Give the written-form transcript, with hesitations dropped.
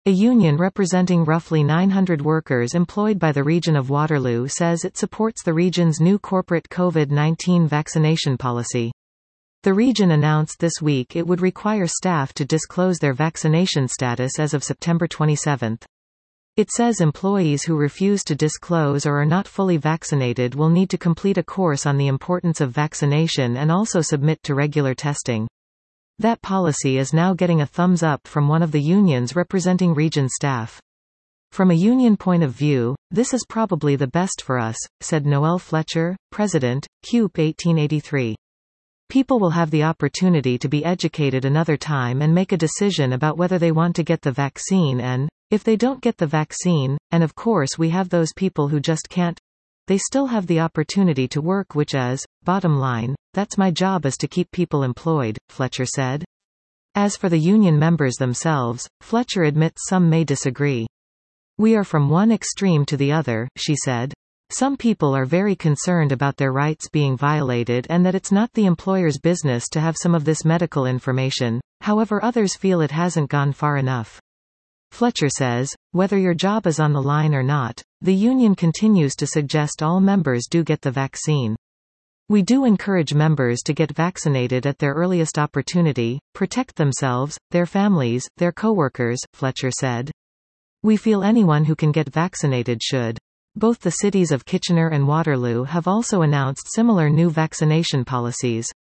A union representing roughly 900 workers employed by the region of Waterloo says it supports the region's new corporate COVID-19 vaccination policy. The region announced this week it would require staff to disclose their vaccination status as of September 27. It says employees who refuse to disclose or are not fully vaccinated will need to complete a course on the importance of vaccination and also submit to regular testing. That policy is now getting a thumbs up from one of the unions representing region staff. From a union point of view, this is probably the best for us, said Noel Fletcher, president, CUPE 1883. People will have the opportunity to be educated another time and make a decision about whether they want to get the vaccine and, if they don't get the vaccine, and of course we have those people who just can't, they still have the opportunity to work, which is, bottom line, that's my job, is to keep people employed, Fletcher said. As for the union members themselves, Fletcher admits some may disagree. We are from one extreme to the other, she said. Some people are very concerned about their rights being violated and that it's not the employer's business to have some of this medical information, however others feel it hasn't gone far enough. Fletcher says, whether your job is on the line or not, the union continues to suggest all members do get the vaccine. We do encourage members to get vaccinated at their earliest opportunity, protect themselves, their families, their coworkers, Fletcher said. We feel anyone who can get vaccinated should. Both the cities of Kitchener and Waterloo have also announced similar new vaccination policies.